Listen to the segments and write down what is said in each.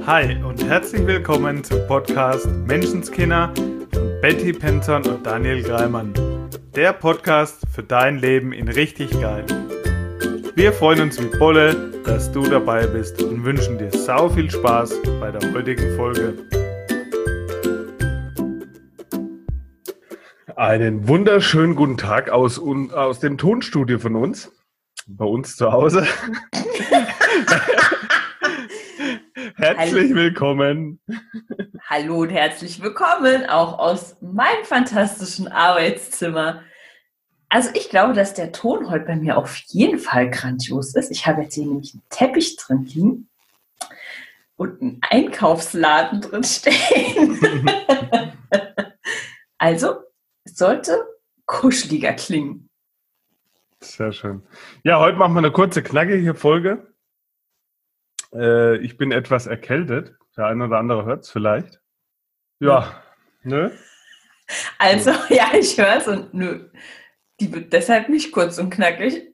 Hi und herzlich willkommen zum Podcast Menschenskinder von Betty Penton und Daniel Greimann. Der Podcast für dein Leben in richtig geil. Wir freuen uns wie Bolle, dass du dabei bist und wünschen dir sau viel Spaß bei der heutigen Folge. Einen wunderschönen guten Tag aus dem Tonstudio von uns, bei uns zu Hause. Herzlich willkommen. Hallo und herzlich willkommen auch aus meinem fantastischen Arbeitszimmer. Also ich glaube, dass der Ton heute bei mir auf jeden Fall grandios ist. Ich habe jetzt hier nämlich einen Teppich drin liegen und einen Einkaufsladen drin stehen. Also es sollte kuscheliger klingen. Sehr schön. Ja, heute machen wir eine kurze, knackige Folge. Ich bin etwas erkältet. Der eine oder andere hört es vielleicht. Ja, nö. Also, ja, ich höre es und nö. Die wird deshalb nicht kurz und knackig.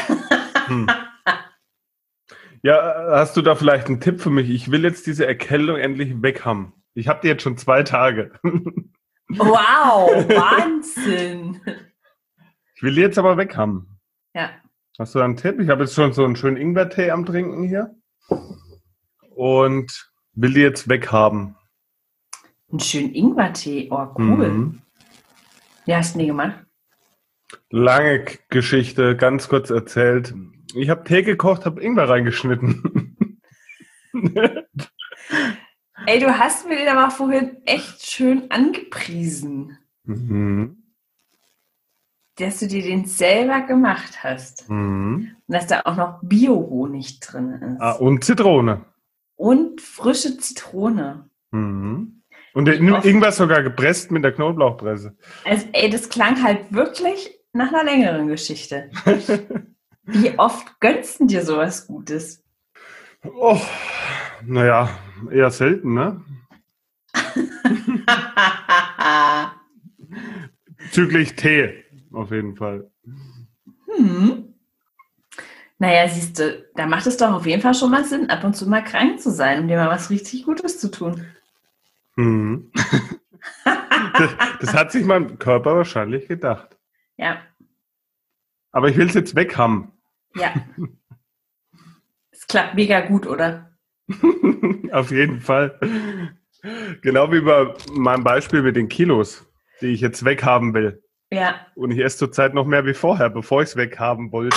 Ja, hast du da vielleicht einen Tipp für mich? Ich will jetzt diese Erkältung endlich weg haben. Ich habe die jetzt schon 2 Tage. Wow, Wahnsinn. Ich will die jetzt aber weg haben. Ja. Hast du da einen Tipp? Ich habe jetzt schon so einen schönen Ingwertee am Trinken hier. Und will die jetzt weghaben. Einen schönen Ingwertee. Oh, cool. Mhm. Wie hast du den gemacht? Lange Geschichte, ganz kurz erzählt. Ich habe Tee gekocht, habe Ingwer reingeschnitten. Ey, du hast mir den aber vorhin echt schön angepriesen. Mhm. Dass du dir den selber gemacht hast. Mhm. Und dass da auch noch Bio-Honig drin ist. Ah, und Zitrone. Und frische Zitrone. Mhm. Und irgendwas sogar gepresst mit der Knoblauchpresse. Also, ey, das klang halt wirklich nach einer längeren Geschichte. Wie oft gönnst du dir sowas Gutes? Oh, naja, eher selten, ne? Bezüglich Tee, auf jeden Fall. Naja, siehst du, da macht es doch auf jeden Fall schon mal Sinn, ab und zu mal krank zu sein, um dir mal was richtig Gutes zu tun. Mhm. Das hat sich mein Körper wahrscheinlich gedacht. Ja. Aber ich will es jetzt weg haben. Ja. Es klappt mega gut, oder? Auf jeden Fall. Genau wie bei meinem Beispiel mit den Kilos, die ich jetzt weghaben will. Ja. Und ich esse zurzeit noch mehr wie vorher, bevor ich es weghaben wollte.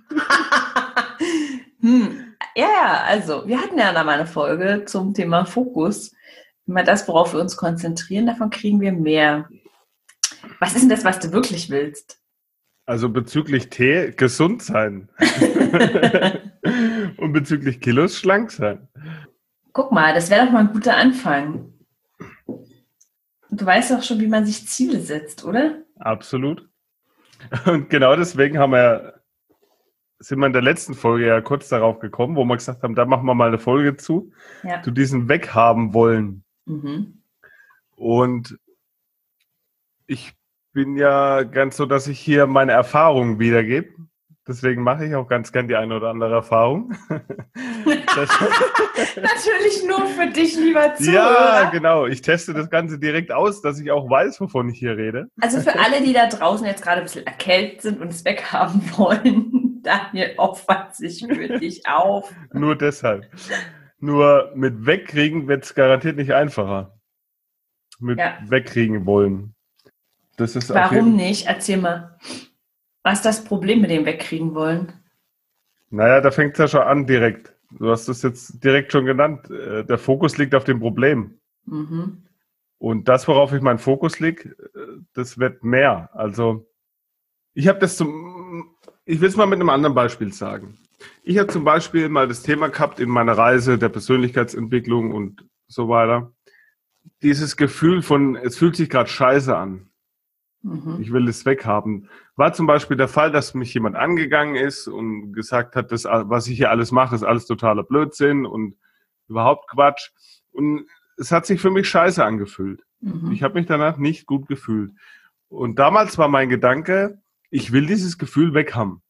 Ja, also wir hatten ja da mal eine Folge zum Thema Fokus. Immer das, worauf wir uns konzentrieren, davon kriegen wir mehr. Was ist denn das, was du wirklich willst? Also bezüglich Tee, gesund sein. Und bezüglich Kilos, schlank sein. Guck mal, das wäre doch mal ein guter Anfang. Du weißt doch schon, wie man sich Ziele setzt, oder? Absolut. Und genau deswegen sind wir in der letzten Folge ja kurz darauf gekommen, wo wir gesagt haben, da machen wir mal eine Folge zu diesem Weghaben wollen. Mhm. Und ich bin ja ganz so, dass ich hier meine Erfahrungen wiedergebe. Deswegen mache ich auch ganz gern die eine oder andere Erfahrung. Natürlich nur für dich, lieber Zuhörer. Ja, genau. Ich teste das Ganze direkt aus, dass ich auch weiß, wovon ich hier rede. Also für alle, die da draußen jetzt gerade ein bisschen erkältet sind und es weghaben wollen, Daniel opfert sich für dich auf. Nur deshalb. Nur mit wegkriegen wird es garantiert nicht einfacher. Mit wegkriegen wollen. Das ist Warum nicht? Erzähl mal. Was ist das Problem mit dem Wegkriegen wollen? Naja, da fängt es ja schon an direkt. Du hast es jetzt direkt schon genannt. Der Fokus liegt auf dem Problem. Mhm. Und das, worauf ich meinen Fokus lege, das wird mehr. Also ich will es mal mit einem anderen Beispiel sagen. Ich habe zum Beispiel mal das Thema gehabt in meiner Reise der Persönlichkeitsentwicklung und so weiter. Dieses Gefühl von, es fühlt sich gerade scheiße an. Ich will es weghaben. War zum Beispiel der Fall, dass mich jemand angegangen ist und gesagt hat, das, was ich hier alles mache, ist alles totaler Blödsinn und überhaupt Quatsch. Und es hat sich für mich scheiße angefühlt. Ich habe mich danach nicht gut gefühlt. Und damals war mein Gedanke, ich will dieses Gefühl weghaben.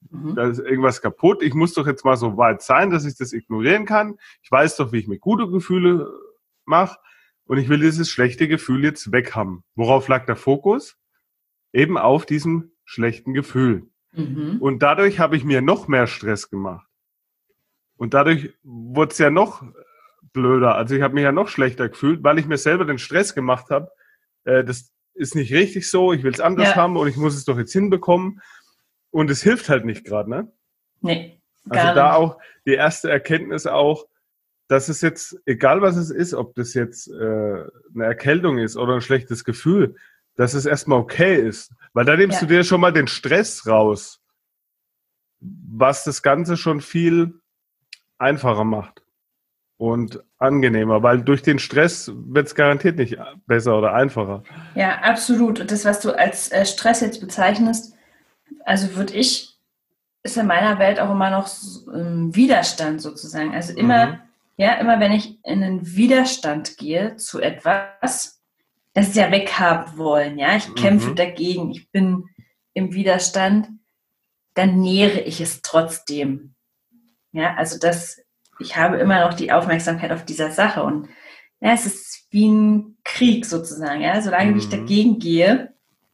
Da ist irgendwas kaputt. Ich muss doch jetzt mal so weit sein, dass ich das ignorieren kann. Ich weiß doch, wie ich mir gute Gefühle mache. Und ich will dieses schlechte Gefühl jetzt weg haben. Worauf lag der Fokus? Eben auf diesem schlechten Gefühl. Und dadurch habe ich mir noch mehr Stress gemacht. Und dadurch wurde es ja noch blöder. Also ich habe mich ja noch schlechter gefühlt, weil ich mir selber den Stress gemacht habe. Das ist nicht richtig so, ich will es anders haben und ich muss es doch jetzt hinbekommen. Und es hilft halt nicht gerade, ne? Nee, also da nicht. Auch die erste Erkenntnis auch, dass es jetzt, egal was es ist, ob das jetzt eine Erkältung ist oder ein schlechtes Gefühl, dass es erstmal okay ist. Weil da nimmst du dir schon mal den Stress raus, was das Ganze schon viel einfacher macht und angenehmer, weil durch den Stress wird es garantiert nicht besser oder einfacher. Ja, absolut. Und das, was du als Stress jetzt bezeichnest, also ist in meiner Welt auch immer noch Widerstand sozusagen. Also immer wenn ich in einen Widerstand gehe zu etwas, das ist ja weghaben wollen, ja, ich kämpfe dagegen, ich bin im Widerstand, dann nähere ich es trotzdem. Ja, also ich habe immer noch die Aufmerksamkeit auf dieser Sache und ja, es ist wie ein Krieg sozusagen, ja, solange ich dagegen gehe,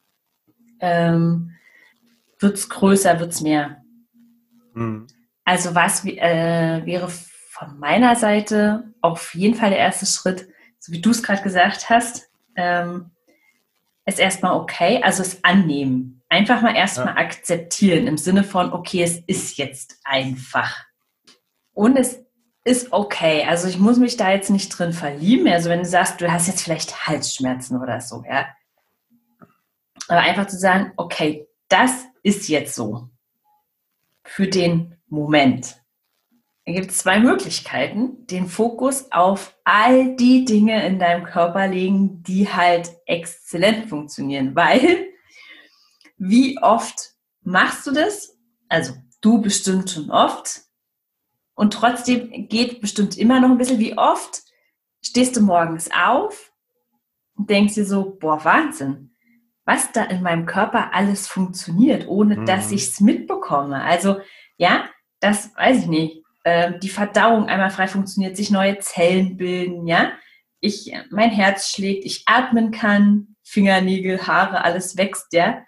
wird's größer, wird's mehr. Also was wäre von meiner Seite auf jeden Fall der erste Schritt, so wie du es gerade gesagt hast, ist erstmal okay, also es annehmen. Einfach mal erstmal akzeptieren im Sinne von, okay, es ist jetzt einfach. Und es ist okay. Also ich muss mich da jetzt nicht drin verlieben. Also wenn du sagst, du hast jetzt vielleicht Halsschmerzen oder so, ja. Aber einfach zu sagen, okay, das ist jetzt so. Für den Moment. Da gibt es 2 Möglichkeiten. Den Fokus auf all die Dinge in deinem Körper legen, die halt exzellent funktionieren. Weil, wie oft machst du das? Also du bestimmt schon oft. Und trotzdem geht bestimmt immer noch ein bisschen, wie oft stehst du morgens auf und denkst dir so, boah, Wahnsinn, was da in meinem Körper alles funktioniert, ohne dass ich es mitbekomme. Also ja, das weiß ich nicht. Die Verdauung einmal frei funktioniert, sich neue Zellen bilden, ja. Mein Herz schlägt, ich atmen kann, Fingernägel, Haare, alles wächst, ja.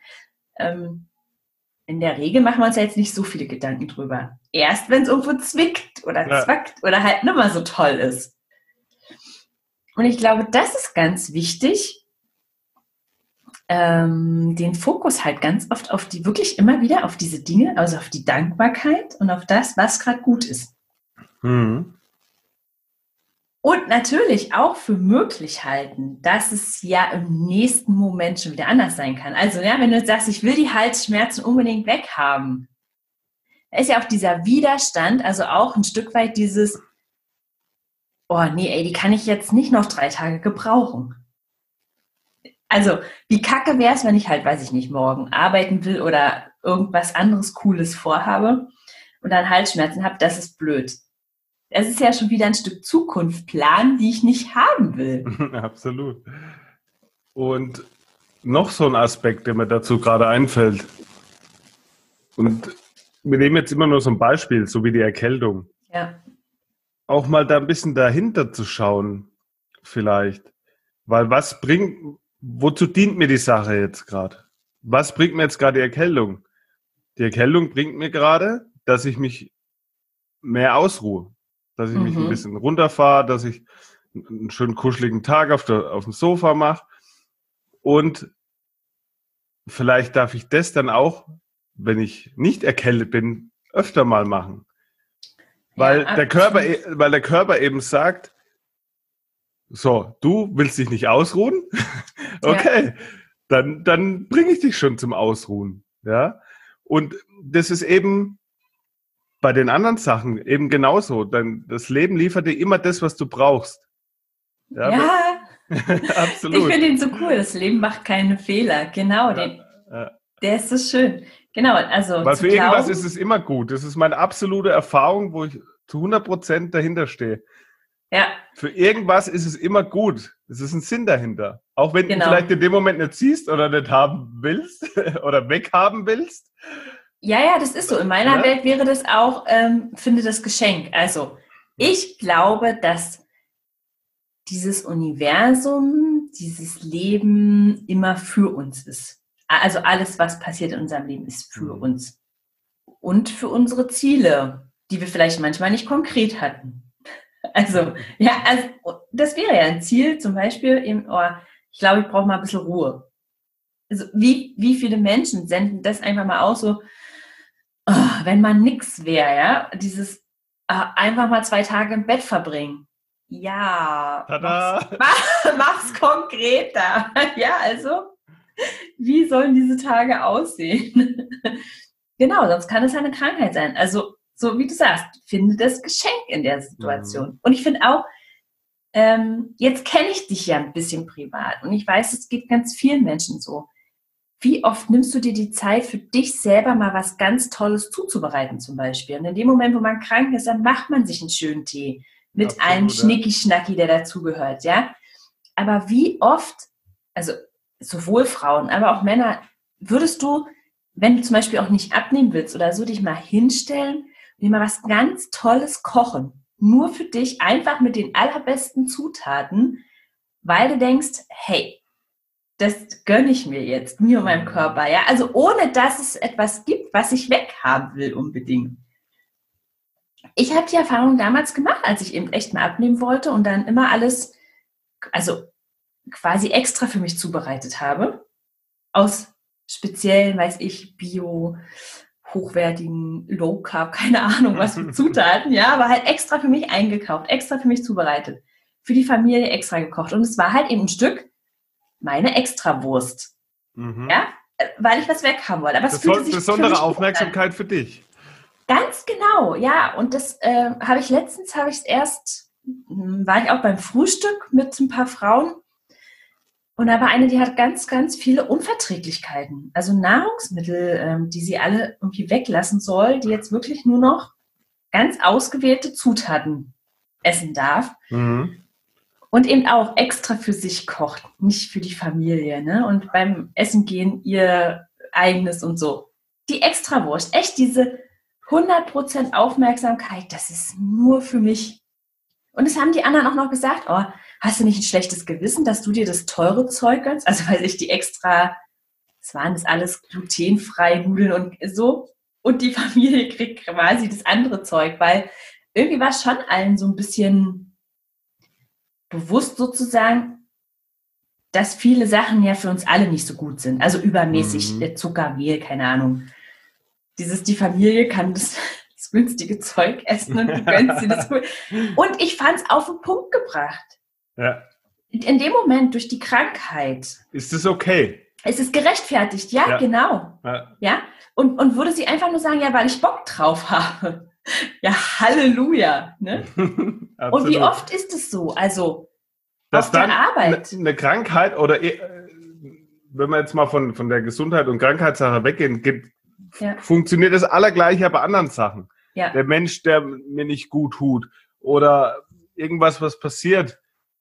In der Regel machen wir uns ja jetzt nicht so viele Gedanken drüber. Erst wenn es irgendwo zwickt oder zwackt oder halt nicht mehr so toll ist. Und ich glaube, das ist ganz wichtig, den Fokus halt ganz oft auf wirklich immer wieder auf diese Dinge, also auf die Dankbarkeit und auf das, was gerade gut ist. Und natürlich auch für möglich halten, dass es ja im nächsten Moment schon wieder anders sein kann. Also ja, wenn du jetzt sagst, ich will die Halsschmerzen unbedingt weghaben, da ist ja auch dieser Widerstand, also auch ein Stück weit dieses, oh nee, ey, die kann ich jetzt nicht noch 3 Tage gebrauchen. Also, wie kacke wäre es, wenn ich halt, weiß ich nicht, morgen arbeiten will oder irgendwas anderes Cooles vorhabe und dann Halsschmerzen habe, das ist blöd. Das ist ja schon wieder ein Stück Zukunft planen, die ich nicht haben will. Absolut. Und noch so ein Aspekt, der mir dazu gerade einfällt. Und wir nehmen jetzt immer nur so ein Beispiel, so wie die Erkältung. Ja. Auch mal da ein bisschen dahinter zu schauen, vielleicht. Weil wozu dient mir die Sache jetzt gerade? Was bringt mir jetzt gerade die Erkältung? Die Erkältung bringt mir gerade, dass ich mich mehr ausruhe. Dass ich mich ein bisschen runterfahre, dass ich einen schönen kuscheligen Tag auf dem Sofa mache. Und vielleicht darf ich das dann auch, wenn ich nicht erkältet bin, öfter mal machen. Weil der Körper eben sagt, so, du willst dich nicht ausruhen? Okay, dann bringe ich dich schon zum Ausruhen. Ja? Und das ist eben bei den anderen Sachen eben genauso. Das Leben liefert dir immer das, was du brauchst. Ja. Absolut. Ich finde ihn so cool. Das Leben macht keine Fehler. Genau, der ist so schön. Genau, also weil für irgendwas ist es immer gut. Das ist meine absolute Erfahrung, wo ich zu 100% dahinter stehe. Ja. Für irgendwas ist es immer gut. Es ist ein Sinn dahinter. Auch wenn du vielleicht in dem Moment nicht siehst oder nicht haben willst oder weghaben willst. Ja, das ist so. In meiner Welt wäre das auch, finde das Geschenk. Also, ich glaube, dass dieses Universum, dieses Leben immer für uns ist. Also alles, was passiert in unserem Leben, ist für uns. Und für unsere Ziele, die wir vielleicht manchmal nicht konkret hatten. Also, das wäre ja ein Ziel, zum Beispiel, ich glaube, ich brauche mal ein bisschen Ruhe. Also, wie viele Menschen senden das einfach mal aus, so, wenn man nix wäre, ja, dieses einfach mal 2 Tage im Bett verbringen. Ja, mach's konkreter. Ja, also, wie sollen diese Tage aussehen? Genau, sonst kann es ja eine Krankheit sein. Also, so wie du sagst, finde das Geschenk in der Situation. Und ich finde auch, jetzt kenne ich dich ja ein bisschen privat und ich weiß, es geht ganz vielen Menschen so. Wie oft nimmst du dir die Zeit, für dich selber mal was ganz Tolles zuzubereiten zum Beispiel? Und in dem Moment, wo man krank ist, dann macht man sich einen schönen Tee mit einem Schnicki-Schnacki, der dazugehört, ja? Aber wie oft, also sowohl Frauen, aber auch Männer, würdest du, wenn du zum Beispiel auch nicht abnehmen willst oder so, dich mal hinstellen und dir mal was ganz Tolles kochen? Nur für dich, einfach mit den allerbesten Zutaten, weil du denkst, hey, das gönne ich mir jetzt, mir und meinem Körper, ja. Also ohne, dass es etwas gibt, was ich weghaben will unbedingt. Ich habe die Erfahrung damals gemacht, als ich eben echt mal abnehmen wollte und dann immer alles, also quasi extra für mich zubereitet habe. Aus speziellen, weiß ich, Bio, hochwertigen, Low Carb, keine Ahnung, was für Zutaten, ja, aber halt extra für mich eingekauft, extra für mich zubereitet. Für die Familie extra gekocht. Und es war halt eben ein Stück meine Extrawurst. Ja, weil ich was weghaben wollte. Aber es fühlte sich besondere Aufmerksamkeit für dich. Ganz genau, ja. Und das war ich auch beim Frühstück mit ein paar Frauen. Und da war eine, die hat ganz, ganz viele Unverträglichkeiten. Also Nahrungsmittel, die sie alle irgendwie weglassen soll, die jetzt wirklich nur noch ganz ausgewählte Zutaten essen darf. Und eben auch extra für sich kocht, nicht für die Familie, ne? Und beim Essen gehen ihr eigenes und so. Die Extrawurst, echt diese 100% Aufmerksamkeit, das ist nur für mich. Und es haben die anderen auch noch gesagt, oh, hast du nicht ein schlechtes Gewissen, dass du dir das teure Zeug gönnst? Also weil ich die extra, was waren das alles, glutenfrei Nudeln und so. Und die Familie kriegt quasi das andere Zeug, weil irgendwie war es schon allen so ein bisschen bewusst sozusagen, dass viele Sachen ja für uns alle nicht so gut sind. Also übermäßig Zucker, Mehl, keine Ahnung. Die Familie kann das günstige Zeug essen und du gönnst dir das gut. Und ich fand es auf den Punkt gebracht. Ja. In dem Moment, durch die Krankheit. Ist es okay? Es ist gerechtfertigt, ja. Genau. Ja. Und würde sie einfach nur sagen, ja, weil ich Bock drauf habe. Ja, Halleluja. Ne? Und wie oft ist es so? Also dass auf der dann Arbeit. Eine Krankheit oder wenn wir jetzt mal von der Gesundheit und Krankheitssache weggehen, funktioniert das Allergleiche bei anderen Sachen. Ja. Der Mensch, der mir nicht gut tut oder irgendwas, was passiert,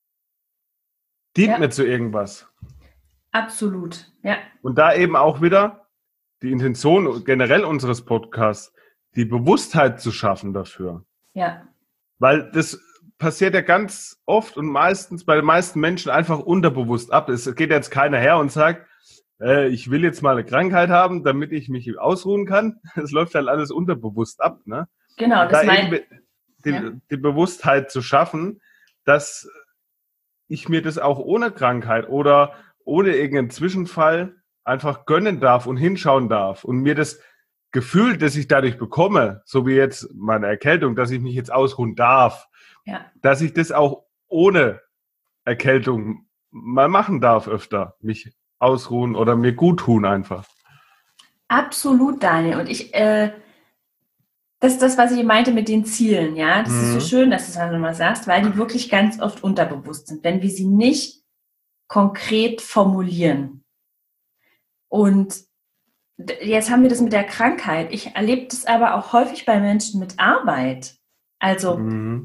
dient mir zu irgendwas. Absolut, ja. Und da eben auch wieder die Intention generell unseres Podcasts, die Bewusstheit zu schaffen dafür. Ja. Weil das passiert ja ganz oft und meistens bei den meisten Menschen einfach unterbewusst ab. Es geht jetzt keiner her und sagt, ich will jetzt mal eine Krankheit haben, damit ich mich ausruhen kann. Es läuft halt alles unterbewusst ab. Ne? Genau, das meint die Bewusstheit zu schaffen, dass ich mir das auch ohne Krankheit oder ohne irgendeinen Zwischenfall einfach gönnen darf und hinschauen darf und mir das Gefühl, das ich dadurch bekomme, so wie jetzt meine Erkältung, dass ich mich jetzt ausruhen darf, dass ich das auch ohne Erkältung mal machen darf öfter, mich ausruhen oder mir gut tun einfach. Absolut, Daniel. Und das ist das, was ich meinte mit den Zielen, ja. Das ist so schön, dass du es dann mal sagst, weil die wirklich ganz oft unterbewusst sind, wenn wir sie nicht konkret formulieren. Und jetzt haben wir das mit der Krankheit. Ich erlebe das aber auch häufig bei Menschen mit Arbeit. Also,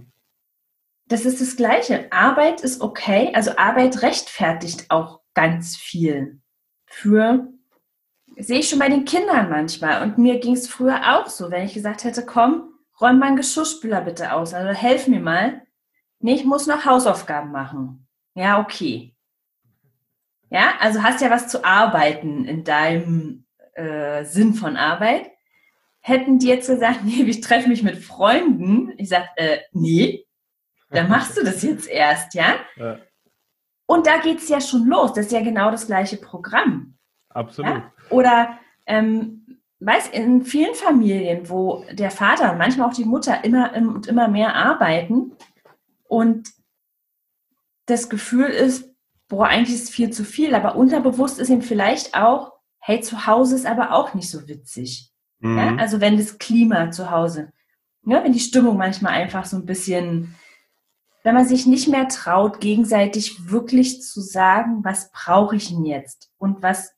das ist das Gleiche. Arbeit ist okay. Also Arbeit rechtfertigt auch ganz viel für sehe ich schon bei den Kindern manchmal. Und mir ging es früher auch so, wenn ich gesagt hätte, komm, räum mal einen Geschirrspüler bitte aus, also helf mir mal. Nee, ich muss noch Hausaufgaben machen. Ja, okay. Ja, also hast ja was zu arbeiten in deinem Sinn von Arbeit. Hätten die jetzt gesagt, nee, ich treffe mich mit Freunden. Ich sage, nee, dann machst du das jetzt erst, ja? Ja. Und da geht es ja schon los. Das ist ja genau das gleiche Programm. Absolut. Ja? Oder, in vielen Familien, wo der Vater und manchmal auch die Mutter immer mehr arbeiten und das Gefühl ist, boah, eigentlich ist es viel zu viel, aber unterbewusst ist ihm vielleicht auch, hey, zu Hause ist aber auch nicht so witzig. Mhm. Ja? Also wenn das Klima zu Hause, ja, wenn die Stimmung manchmal einfach so ein bisschen, wenn man sich nicht mehr traut, gegenseitig wirklich zu sagen, was brauche ich denn jetzt? Und was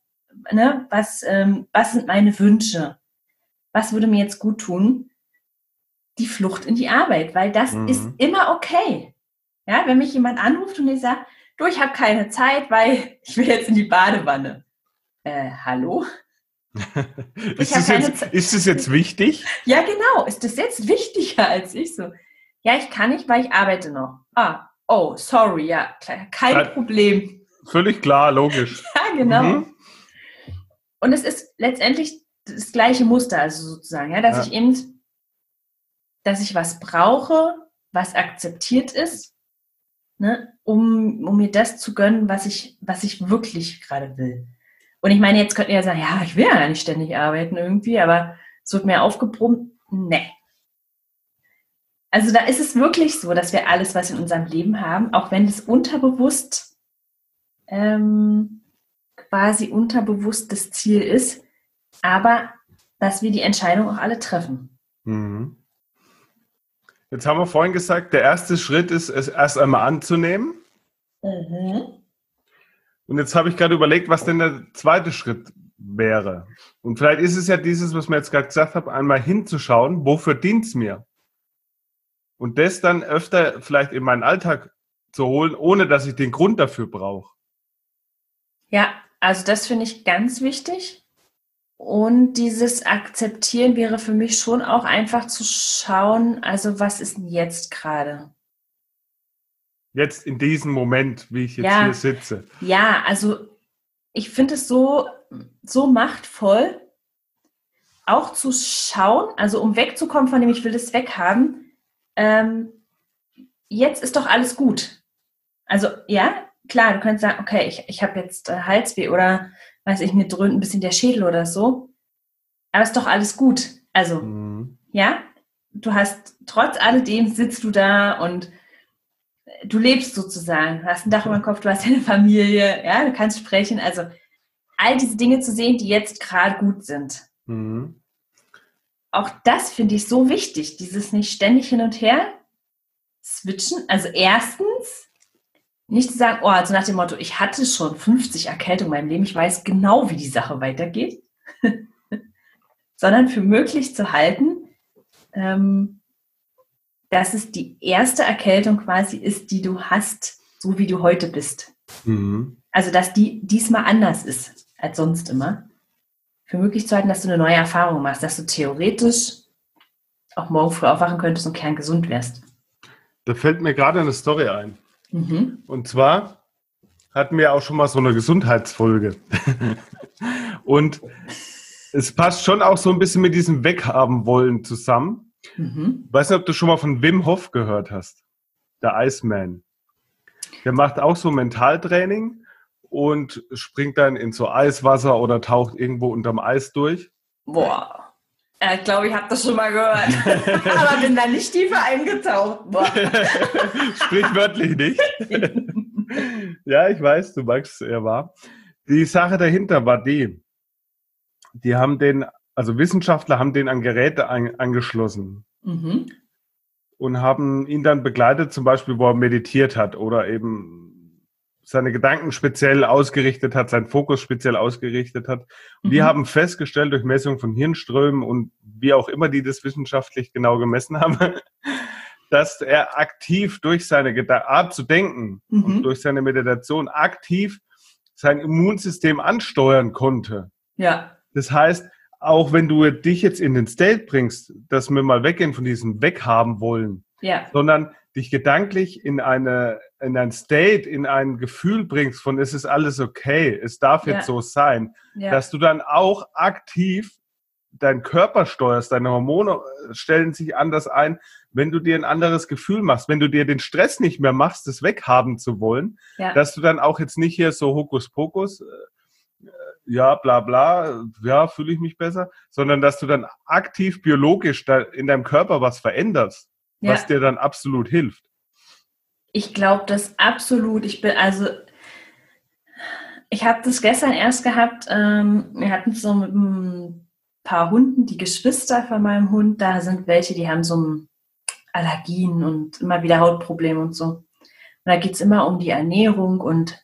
sind meine Wünsche? Was würde mir jetzt gut tun? Die Flucht in die Arbeit, weil das ist immer okay. Ja, wenn mich jemand anruft und ich sage, du, ich habe keine Zeit, weil ich will jetzt in die Badewanne. Hallo? Ist das jetzt wichtig? Ja, genau. Ist das jetzt wichtiger als ich so? Ja, ich kann nicht, weil ich arbeite noch. Oh, sorry, ja, kein Problem. Völlig klar, logisch. Ja, genau. Und es ist letztendlich das gleiche Muster, also sozusagen, ja, dass ich was brauche, was akzeptiert ist, ne, um mir das zu gönnen, was ich wirklich gerade will. Und ich meine, jetzt könnt ihr ja sagen, ja, ich will ja nicht ständig arbeiten irgendwie, aber es wird mir aufgebrummt. Nee. Also da ist es wirklich so, dass wir alles, was wir in unserem Leben haben, auch wenn das unterbewusst quasi unterbewusst das Ziel ist, aber dass wir die Entscheidung auch alle treffen. Mhm. Jetzt haben wir vorhin gesagt, der erste Schritt ist, es erst einmal anzunehmen. Mhm. Und jetzt habe ich gerade überlegt, was denn der zweite Schritt wäre. Und vielleicht ist es ja dieses, was wir jetzt gerade gesagt haben, einmal hinzuschauen, wofür dient es mir? Und das dann öfter vielleicht in meinen Alltag zu holen, ohne dass ich den Grund dafür brauche. Ja, also das finde ich ganz wichtig. Und dieses Akzeptieren wäre für mich schon auch einfach zu schauen, also was ist denn jetzt gerade? Jetzt in diesem Moment, wie ich jetzt hier sitze. Ja, also ich finde es so machtvoll, auch zu schauen, also um wegzukommen von dem, ich will das weghaben, jetzt ist doch alles gut. Also ja, klar, du könntest sagen, okay, ich habe jetzt Halsweh oder weiß ich, mir dröhnt ein bisschen der Schädel oder so. Aber ist doch alles gut. Also, ja, du hast, trotz alledem sitzt du da und du lebst sozusagen. Du hast ein Dach über dem Kopf, du hast eine Familie, ja, du kannst sprechen. Also, all diese Dinge zu sehen, die jetzt gerade gut sind. Auch das finde ich so wichtig, dieses nicht ständig hin und her switchen. Also erstens, nicht zu sagen, oh, also nach dem Motto, ich hatte schon 50 Erkältungen in meinem Leben, ich weiß genau, wie die Sache weitergeht, sondern für möglich zu halten, dass es die erste Erkältung quasi ist, die du hast, so wie du heute bist. Also, dass die diesmal anders ist als sonst immer. Für möglich zu halten, dass du eine neue Erfahrung machst, dass du theoretisch auch morgen früh aufwachen könntest und kerngesund wärst. Da fällt mir gerade eine Story ein. Und zwar hatten wir auch schon mal so eine Gesundheitsfolge. Und es passt schon auch so ein bisschen mit diesem Weghaben wollen zusammen. Ich weiß nicht, ob du schon mal von Wim Hof gehört hast. Der Iceman. Der macht auch so Mentaltraining und springt dann in so Eiswasser oder taucht irgendwo unterm Eis durch. Boah. Ich glaube, ich habe das schon mal gehört. Aber bin da nicht tiefer eingetaucht. Sprichwörtlich nicht. Ja, ich weiß, du magst es eher wahr. Die Sache dahinter war die haben also Wissenschaftler haben den an Geräte angeschlossen und haben ihn dann begleitet, zum Beispiel, wo er meditiert hat oder eben seine Gedanken speziell ausgerichtet hat, seinen Fokus speziell ausgerichtet hat. Und die haben festgestellt, durch Messung von Hirnströmen und wie auch immer die das wissenschaftlich genau gemessen haben, dass er aktiv durch seine Art zu denken und durch seine Meditation aktiv sein Immunsystem ansteuern konnte. Ja. Das heißt, auch wenn du dich jetzt in den State bringst, dass wir mal weggehen von diesem Weghaben wollen, sondern dich gedanklich in ein State, in ein Gefühl bringst von, es ist alles okay, es darf jetzt so sein, dass du dann auch aktiv deinen Körper steuerst, deine Hormone stellen sich anders ein, wenn du dir ein anderes Gefühl machst, wenn du dir den Stress nicht mehr machst, das weghaben zu wollen, dass du dann auch jetzt nicht hier so Hokuspokus, ja, bla bla, ja, fühle ich mich besser, sondern dass du dann aktiv biologisch in deinem Körper was veränderst, was dir dann absolut hilft. Ich glaube das absolut. Ich habe das gestern erst gehabt, wir hatten so mit ein paar Hunden, die Geschwister von meinem Hund, da sind welche, die haben so Allergien und immer wieder Hautprobleme und so. Und da geht es immer um die Ernährung und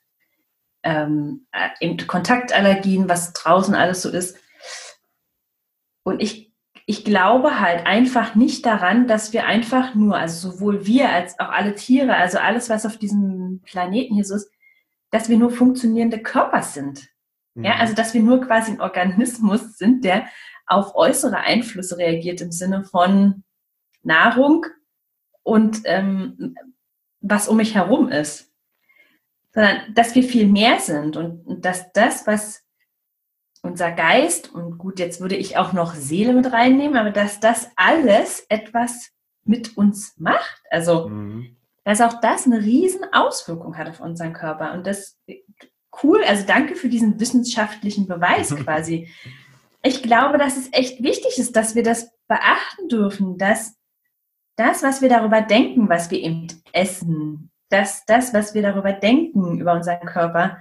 eben Kontaktallergien, was draußen alles so ist. Und ich glaube halt einfach nicht daran, dass wir einfach nur, also sowohl wir als auch alle Tiere, also alles, was auf diesem Planeten hier so ist, dass wir nur funktionierende Körper sind. Ja, also dass wir nur quasi ein Organismus sind, der auf äußere Einflüsse reagiert im Sinne von Nahrung und was um mich herum ist. Sondern dass wir viel mehr sind und dass das, was unser Geist, und gut, jetzt würde ich auch noch Seele mit reinnehmen, aber dass das alles etwas mit uns macht. Also, dass auch das eine riesen Auswirkung hat auf unseren Körper. Und das cool, also danke für diesen wissenschaftlichen Beweis quasi. Ich glaube, dass es echt wichtig ist, dass wir das beachten dürfen, dass das, was wir darüber denken, was wir eben essen, dass das, was wir darüber denken, über unseren Körper,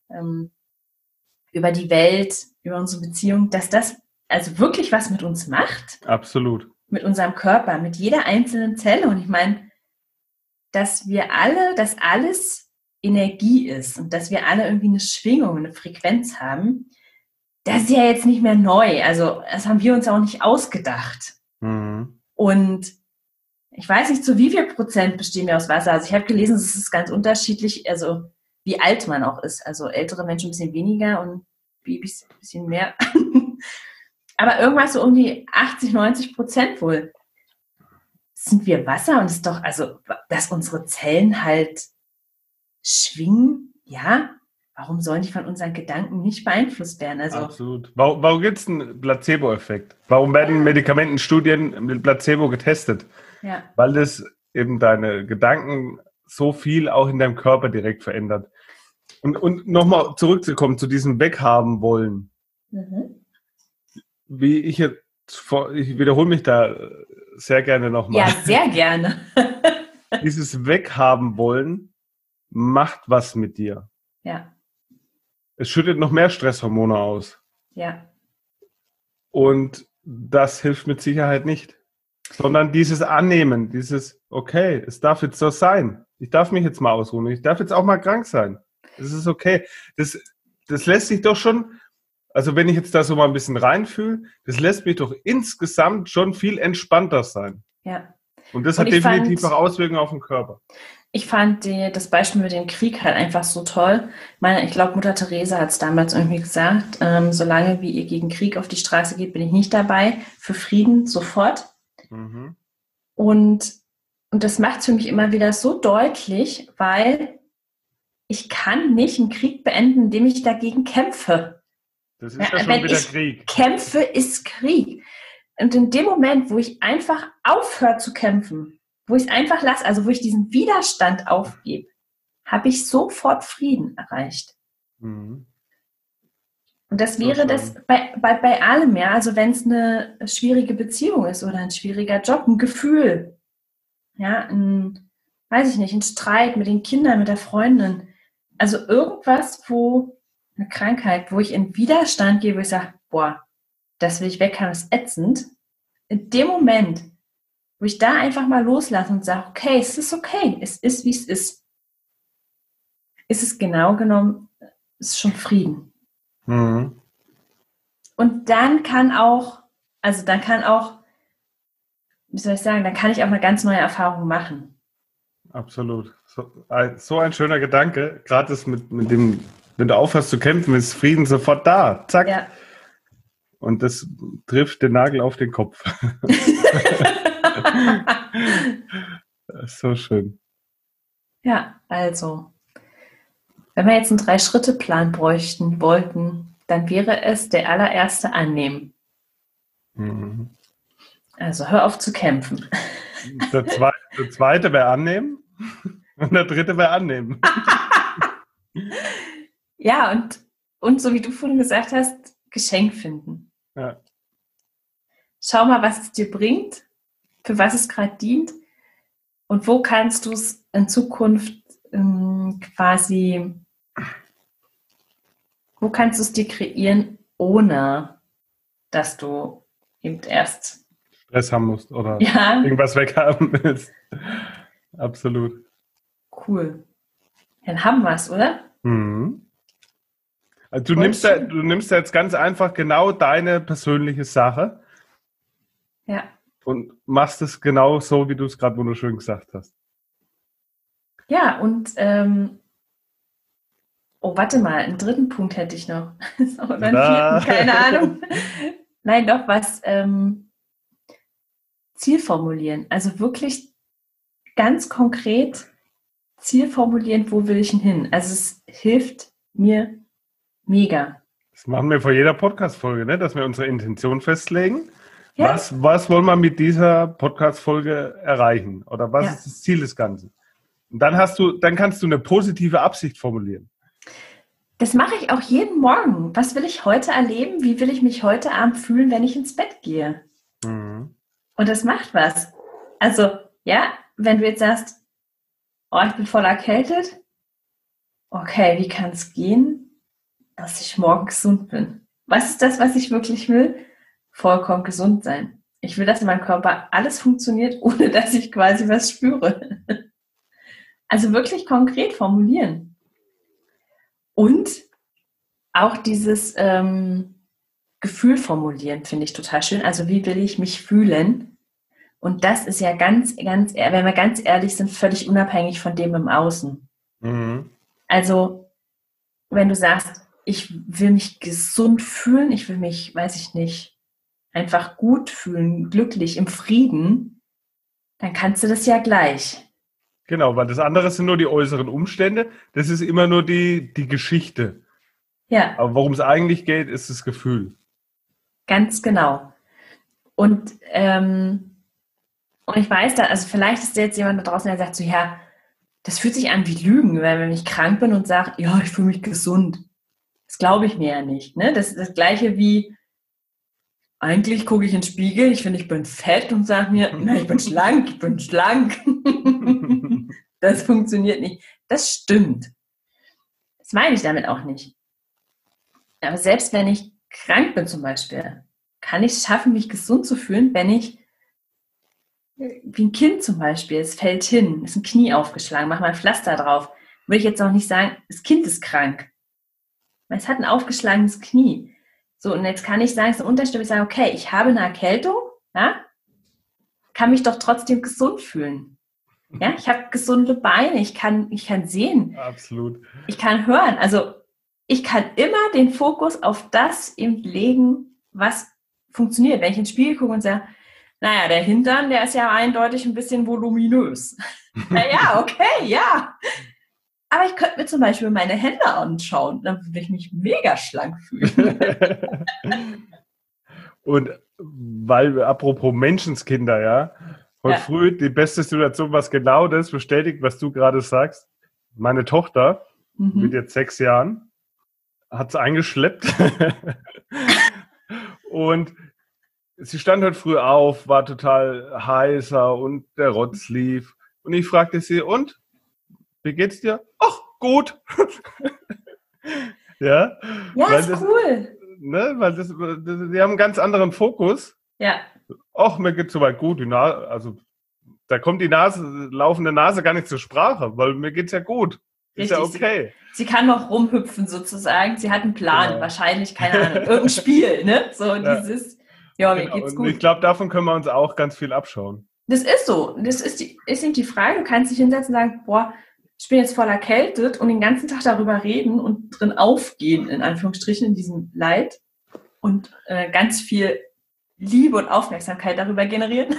über die Welt, über unsere Beziehung, dass das also wirklich was mit uns macht. Absolut. Mit unserem Körper, mit jeder einzelnen Zelle. Und ich meine, dass alles Energie ist und dass wir alle irgendwie eine Schwingung, eine Frequenz haben, das ist ja jetzt nicht mehr neu. Also das haben wir uns auch nicht ausgedacht. Und ich weiß nicht, zu wie viel Prozent bestehen wir aus Wasser. Also ich habe gelesen, es ist ganz unterschiedlich, also wie alt man auch ist. Also ältere Menschen ein bisschen weniger und Babys ein bisschen mehr. Aber irgendwas so um die 80-90% wohl sind wir Wasser. Und es ist doch, also, dass unsere Zellen halt schwingen, ja, warum sollen die von unseren Gedanken nicht beeinflusst werden? Also, absolut. Warum gibt es einen Placebo-Effekt? Warum werden Medikamentenstudien mit Placebo getestet? Ja. Weil das eben deine Gedanken so viel auch in deinem Körper direkt verändert. Und nochmal zurückzukommen zu diesem Weghaben wollen. Wie ich wiederhole mich da sehr gerne nochmal. Ja, sehr gerne. Dieses Weghaben wollen macht was mit dir. Ja. Es schüttet noch mehr Stresshormone aus. Ja. Und das hilft mit Sicherheit nicht. Sondern dieses Annehmen, dieses, okay, es darf jetzt so sein. Ich darf mich jetzt mal ausruhen. Ich darf jetzt auch mal krank sein. Das ist okay. Das lässt sich doch schon, also wenn ich jetzt da so mal ein bisschen reinfühle, das lässt mich doch insgesamt schon viel entspannter sein. Ja. Und das hat definitiv auch Auswirkungen auf den Körper. Ich fand das Beispiel mit dem Krieg halt einfach so toll. Ich glaube, Mutter Teresa hat es damals irgendwie gesagt, solange wie ihr gegen Krieg auf die Straße geht, bin ich nicht dabei. Für Frieden sofort. Und das macht es für mich immer wieder so deutlich, weil ich kann nicht einen Krieg beenden, indem ich dagegen kämpfe. Das ist ja schon wieder Krieg. Kämpfe ist Krieg. Und in dem Moment, wo ich einfach aufhöre zu kämpfen, wo ich es einfach lasse, also wo ich diesen Widerstand aufgebe, habe ich sofort Frieden erreicht. Und das wäre das bei allem, ja. Also wenn es eine schwierige Beziehung ist oder ein schwieriger Job, ein Gefühl, ja, weiß ich nicht, ein Streit mit den Kindern, mit der Freundin. Also irgendwas, eine Krankheit, wo ich in Widerstand gehe, wo ich sage, boah, das will ich weghaben, ist ätzend. In dem Moment, wo ich da einfach mal loslasse und sage, okay, es ist okay, es ist, wie es ist es genau genommen, ist schon Frieden. Und dann kann auch, wie soll ich sagen, dann kann ich auch eine ganz neue Erfahrung machen. Absolut. So ein schöner Gedanke, gerade das mit dem, wenn du aufhörst zu kämpfen, ist Frieden sofort da. Zack. Ja. Und das trifft den Nagel auf den Kopf. Das ist so schön. Ja, also, wenn wir jetzt einen 3-Schritte-Plan wollten, dann wäre es der allererste annehmen. Mhm. Also hör auf zu kämpfen. Der zweite wäre annehmen und der dritte wäre annehmen. Ja, und so wie du vorhin gesagt hast, Geschenk finden. Ja. Schau mal, was es dir bringt, für was es gerade dient und wo kannst du es in Zukunft wo kannst du es dir kreieren, ohne dass du eben erst Stress haben musst oder irgendwas weghaben willst. Absolut. Cool. Dann haben wir es, oder? Mhm. Also du nimmst jetzt ganz einfach genau deine persönliche Sache. Ja. Und machst es genau so, wie du es gerade wunderschön gesagt hast. Ja, und warte mal, einen dritten Punkt hätte ich noch. Oder einen vierten, keine Ahnung. Nein, doch, was Ziel formulieren. Also wirklich ganz konkret Ziel formulieren, wo will ich denn hin? Also es hilft mir mega. Das machen wir vor jeder Podcast-Folge, ne? Dass wir unsere Intention festlegen. Ja. Was wollen wir mit dieser Podcast-Folge erreichen? Oder was ist das Ziel des Ganzen? Und dann kannst du eine positive Absicht formulieren. Das mache ich auch jeden Morgen. Was will ich heute erleben? Wie will ich mich heute Abend fühlen, wenn ich ins Bett gehe? Mhm. Und das macht was. Also, ja, wenn du jetzt sagst, oh, ich bin voll erkältet. Okay, wie kann es gehen, dass ich morgen gesund bin? Was ist das, was ich wirklich will? Vollkommen gesund sein. Ich will, dass in meinem Körper alles funktioniert, ohne dass ich quasi was spüre. Also wirklich konkret formulieren. Und auch dieses Gefühl formulieren finde ich total schön. Also wie will ich mich fühlen? Und das ist ja ganz, wenn wir ganz ehrlich sind, völlig unabhängig von dem im Außen. Mhm. Also wenn du sagst, ich will mich gesund fühlen, ich will mich, weiß ich nicht, einfach gut fühlen, glücklich, im Frieden, dann kannst du das ja gleich. Genau, weil das andere sind nur die äußeren Umstände. Das ist immer nur die Geschichte. Ja. Aber worum es eigentlich geht, ist das Gefühl. Ganz genau. Und ich weiß da, also vielleicht ist da jetzt jemand da draußen, der sagt so, ja, das fühlt sich an wie Lügen, weil wenn ich krank bin und sage, ja, ich fühle mich gesund. Das glaube ich mir ja nicht. Ne? Das ist das Gleiche wie, eigentlich gucke ich in den Spiegel, ich finde, ich bin fett und sage mir, na, ich bin schlank, ich bin schlank. Das funktioniert nicht. Das stimmt. Das meine ich damit auch nicht. Aber selbst wenn ich krank bin zum Beispiel, kann ich es schaffen, mich gesund zu fühlen, wenn ich, wie ein Kind zum Beispiel, es fällt hin, ist ein Knie aufgeschlagen, mach mal ein Pflaster drauf. Würde ich jetzt auch nicht sagen, das Kind ist krank. Es hat ein aufgeschlagenes Knie. So, und jetzt kann ich sagen, es ist ein Unterschied, ich sage, okay, ich habe eine Erkältung, ja, kann mich doch trotzdem gesund fühlen. Ja, ich habe gesunde Beine, ich kann sehen. Absolut. Ich kann hören. Also ich kann immer den Fokus auf das eben legen, was funktioniert. Wenn ich ins Spiegel gucke und sage, naja, der Hintern, der ist ja eindeutig ein bisschen voluminös. Naja, okay, ja. Aber ich könnte mir zum Beispiel meine Hände anschauen, dann würde ich mich mega schlank fühlen. Und weil, apropos Menschenskinder, ja, heute früh die beste Situation, was genau das bestätigt, was du gerade sagst. Meine Tochter mit jetzt 6 Jahren hat es eingeschleppt und sie stand heute früh auf, war total heiser und der Rotz lief. Und ich fragte sie, und? Wie geht's dir? Ach, gut. Ja, ist cool. Ne, weil die haben einen ganz anderen Fokus. Ja. Ach, mir geht's soweit gut. Also da kommt die laufende Nase gar nicht zur Sprache, weil mir geht's ja gut. Ist ja okay. Sie kann noch rumhüpfen sozusagen. Sie hat einen Plan, wahrscheinlich, keine Ahnung, irgendein Spiel, ne? So dieses, mir geht's gut. Und ich glaube, davon können wir uns auch ganz viel abschauen. Das ist so. Das ist eben die Frage. Du kannst dich hinsetzen und sagen, boah, ich bin jetzt voll erkältet und den ganzen Tag darüber reden und drin aufgehen, in Anführungsstrichen, in diesem Leid. und ganz viel Liebe und Aufmerksamkeit darüber generieren.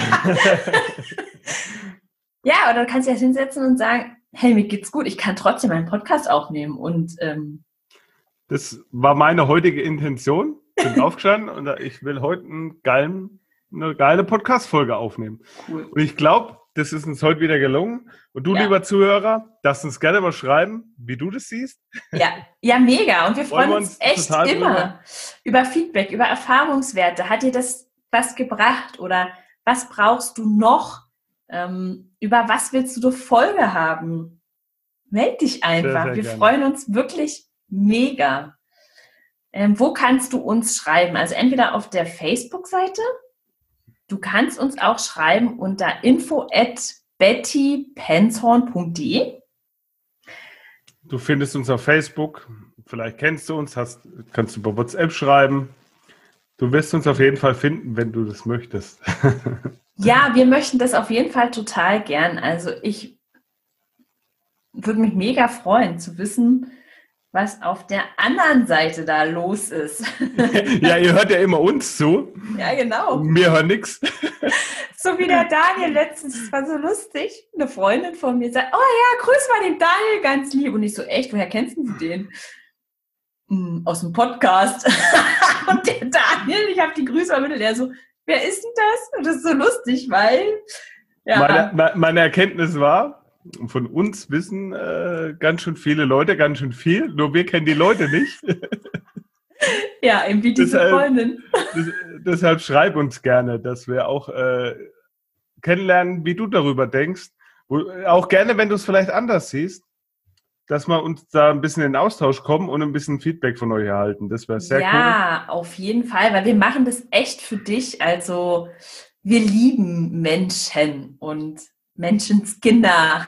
Ja, oder du kannst dich jetzt hinsetzen und sagen, hey, mir geht's gut, ich kann trotzdem einen Podcast aufnehmen. Und das war meine heutige Intention. Bin aufgestanden und ich will heute eine geile Podcast-Folge aufnehmen. Cool. Und ich glaube, das ist uns heute wieder gelungen. Und du, lieber Zuhörer, darfst uns gerne mal schreiben, wie du das siehst. Ja, mega. Und wir freuen uns echt immer über Feedback, über Erfahrungswerte. Hat dir das was gebracht oder was brauchst du noch? Über was willst du eine Folge haben? Meld dich einfach. Sehr, sehr wir gerne. freuen uns wirklich mega. Wo kannst du uns schreiben? Also entweder auf der Facebook-Seite. Du kannst uns auch schreiben unter info@bettypenzhorn.de. Du findest uns auf Facebook. Vielleicht kennst du uns, kannst du über WhatsApp schreiben. Du wirst uns auf jeden Fall finden, wenn du das möchtest. Ja, wir möchten das auf jeden Fall total gern. Also ich würde mich mega freuen zu wissen, was auf der anderen Seite da los ist. Ja, ihr hört ja immer uns zu. Ja, genau. Wir hören nichts. So wie der Daniel letztens, das war so lustig. Eine Freundin von mir sagt, oh ja, grüß mal den Daniel ganz lieb. Und ich so, echt, woher kennst du den? Aus dem Podcast. Und der Daniel, ich habe die Grüße vermittelt, der so, wer ist denn das? Und das ist so lustig, weil... Ja. Meine Erkenntnis war, von uns wissen ganz schön viele Leute ganz schön viel, nur wir kennen die Leute nicht. Ja, eben wie diese Freundin. Deshalb schreib uns gerne, dass wir auch kennenlernen, wie du darüber denkst. Auch gerne, wenn du es vielleicht anders siehst, dass wir uns da ein bisschen in den Austausch kommen und ein bisschen Feedback von euch erhalten. Das wäre sehr cool. Ja, auf jeden Fall, weil wir machen das echt für dich. Also wir lieben Menschen und Menschenskinder.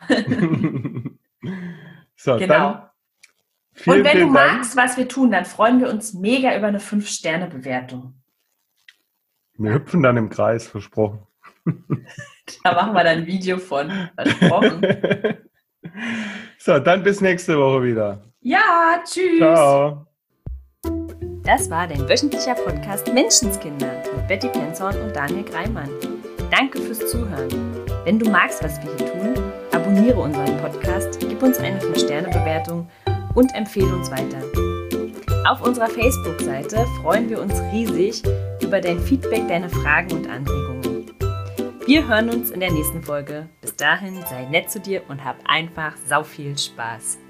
So, genau. Dann und wenn du magst, was wir tun, dann freuen wir uns mega über eine 5-Sterne-Bewertung. Wir hüpfen dann im Kreis, versprochen. Da machen wir dann ein Video von, versprochen. So, dann bis nächste Woche wieder. Ja, tschüss. Ciao. Das war dein wöchentlicher Podcast Menschenskinder mit Betty Penzhorn und Daniel Greimann. Danke fürs Zuhören. Wenn du magst, was wir hier tun, abonniere unseren Podcast, gib uns eine 5-Sterne-Bewertung und empfehle uns weiter. Auf unserer Facebook-Seite freuen wir uns riesig über dein Feedback, deine Fragen und Anregungen. Wir hören uns in der nächsten Folge. Bis dahin, sei nett zu dir und hab einfach sau viel Spaß.